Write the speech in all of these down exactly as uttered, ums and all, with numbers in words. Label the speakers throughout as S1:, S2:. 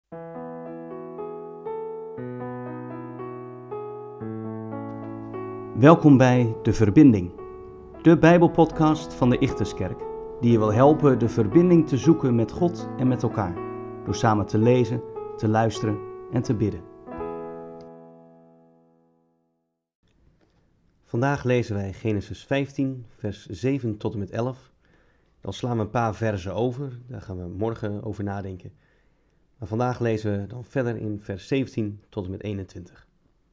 S1: Welkom bij De Verbinding, de Bijbelpodcast van de Ichterskerk, die je wil helpen de verbinding te zoeken met God en met elkaar, door samen te lezen, te luisteren en te bidden. Vandaag lezen wij Genesis vijftien, vers zeven tot en met elf. Dan slaan we een paar verzen over, daar gaan we morgen over nadenken. Maar vandaag lezen we dan verder in vers zeventien tot en met eenentwintig.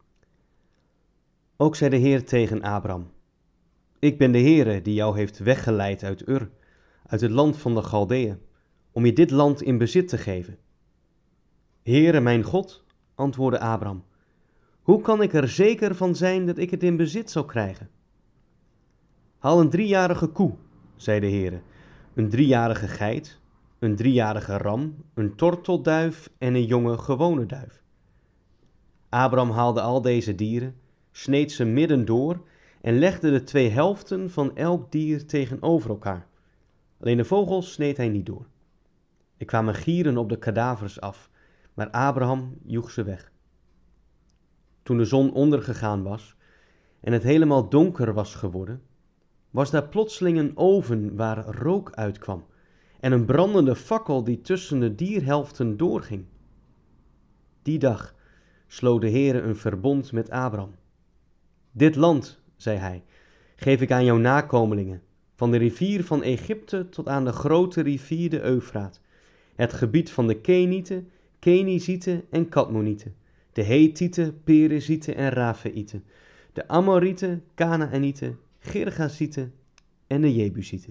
S1: Ook zei de Heer tegen Abram: Ik ben de Heere die jou heeft weggeleid uit Ur, uit het land van de Galdeeën, om je dit land in bezit te geven. Heere mijn God, antwoordde Abram, hoe kan ik er zeker van zijn dat ik het in bezit zal krijgen? Haal een driejarige koe, zei de Heere, een driejarige geit, een driejarige ram, een tortelduif en een jonge gewone duif. Abram haalde al deze dieren, sneed ze midden door en legde de twee helften van elk dier tegenover elkaar. Alleen de vogels sneed hij niet door. Er kwamen gieren op de kadavers af, maar Abraham joeg ze weg. Toen de zon ondergegaan was en het helemaal donker was geworden, was daar plotseling een oven waar rook uitkwam en een brandende fakkel die tussen de dierhelften doorging. Die dag sloot de Heere een verbond met Abram. Dit land, zei hij, geef ik aan jouw nakomelingen, van de rivier van Egypte tot aan de grote rivier de Eufraat, het gebied van de Kenieten, Kenizieten en Kadmonieten, de Hethieten, Perizieten en Rafaïeten, de Amorieten, Kanaanieten, Girgazieten en de Jebusieten.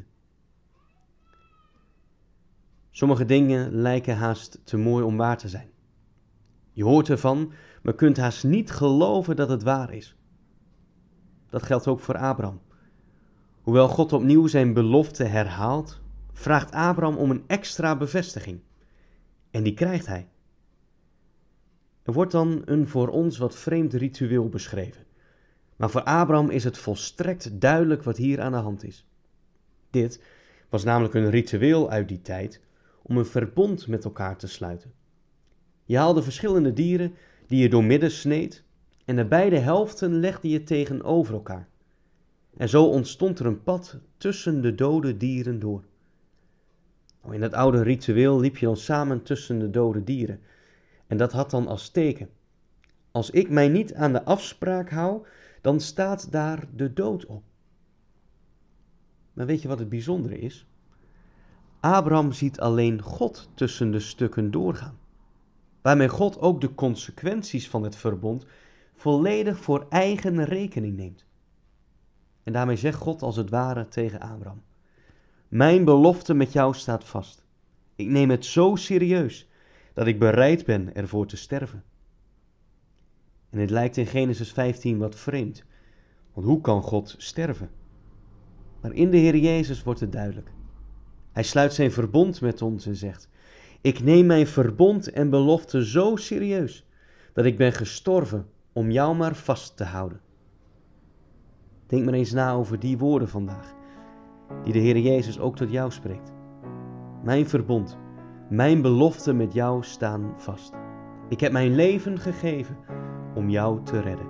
S1: Sommige dingen lijken haast te mooi om waar te zijn. Je hoort ervan, maar kunt haast niet geloven dat het waar is. Dat geldt ook voor Abram. Hoewel God opnieuw zijn belofte herhaalt, vraagt Abram om een extra bevestiging. En die krijgt hij. Er wordt dan een voor ons wat vreemd ritueel beschreven. Maar voor Abram is het volstrekt duidelijk wat hier aan de hand is. Dit was namelijk een ritueel uit die tijd om een verbond met elkaar te sluiten. Je haalde verschillende dieren die je doormidden sneed en de beide helften legde je tegenover elkaar. En zo ontstond er een pad tussen de dode dieren door. In dat oude ritueel liep je dan samen tussen de dode dieren. En dat had dan als teken: als ik mij niet aan de afspraak hou, dan staat daar de dood op. Maar weet je wat het bijzondere is? Abram ziet alleen God tussen de stukken doorgaan, waarmee God ook de consequenties van het verbond volledig voor eigen rekening neemt. En daarmee zegt God als het ware tegen Abram: mijn belofte met jou staat vast. Ik neem het zo serieus dat ik bereid ben ervoor te sterven. En het lijkt in Genesis vijftien wat vreemd, want hoe kan God sterven? Maar in de Heer Jezus wordt het duidelijk. Hij sluit zijn verbond met ons en zegt: ik neem mijn verbond en belofte zo serieus dat ik ben gestorven om jou maar vast te houden. Denk maar eens na over die woorden vandaag, die de Heer Jezus ook tot jou spreekt. Mijn verbond, mijn belofte met jou staan vast. Ik heb mijn leven gegeven om jou te redden.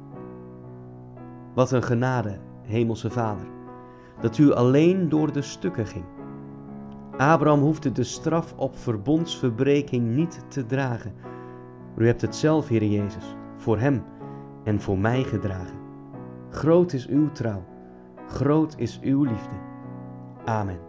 S1: Wat een genade, Hemelse Vader, dat u alleen door de stukken ging. Abraham hoefde de straf op verbondsverbreking niet te dragen. Maar u hebt het zelf, Heer Jezus, voor hem en voor mij gedragen. Groot is uw trouw, groot is uw liefde. Amen.